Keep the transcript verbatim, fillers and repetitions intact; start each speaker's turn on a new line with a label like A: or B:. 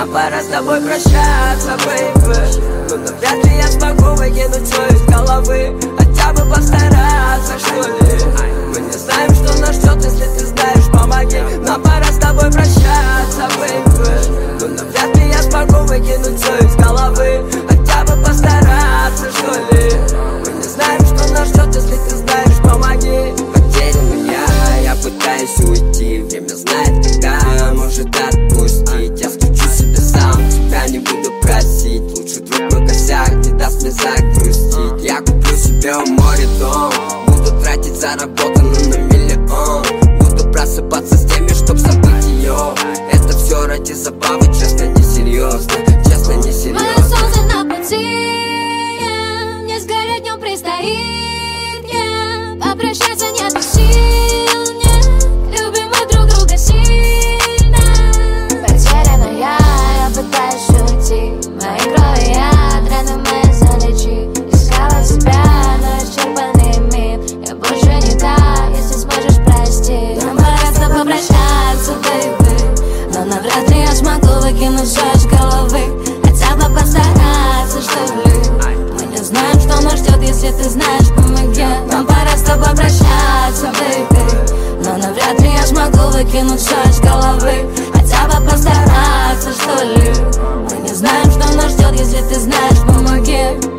A: Нам пора с тобой прощаться, бэйби. Но навряд ли я смогу выкинуть все из головы. Хотя бы постараться, что ли. Мы не знаем, что нас ждет, если ты знаешь, помоги. Нам пора с тобой прощаться, бэйби. Но навряд ли я смогу выкинуть все из головы. Хотя бы постараться, что ли. Мы не знаем, что нас ждет, если ты знаешь, помоги. Потерян я, я пытаюсь уйти. Время знает, когда может отпустить. Я скучу себе сам, тебя не буду просить. Лучше друг мой косяк не даст мне загрустить. Я куплю себе у моря дом. Буду тратить заработанную на миллион. Буду просыпаться с теми, чтоб забыть ее. Это все ради забавы, честно, не серьезно. Честно, не серьезно.
B: Мое солнце на пути, не сгореть днем предстоит. Попрощаться нет сил, нет. Любим мы друг друга сильно. Потеряна я, я пытаюсь уйти. Мои крови яд, раны мои залечи. Искала тебя, но исчерпанный мир. Я больше не та, если сможешь простить. Нам пора с тобой прощаться, бэйби. Но навряд ли я смогу выкинуть все из головы. Хотя бы постараться, что ли. Мы не знаем, что нас ждет, если ты знаешь, помоги. Нам пора с тобой прощаться, бэйби. Но навряд ли я смогу выкинуть все из головы. Хотя бы постараться, что ли. Мы не знаем, что нас ждет, если ты знаешь, помоги.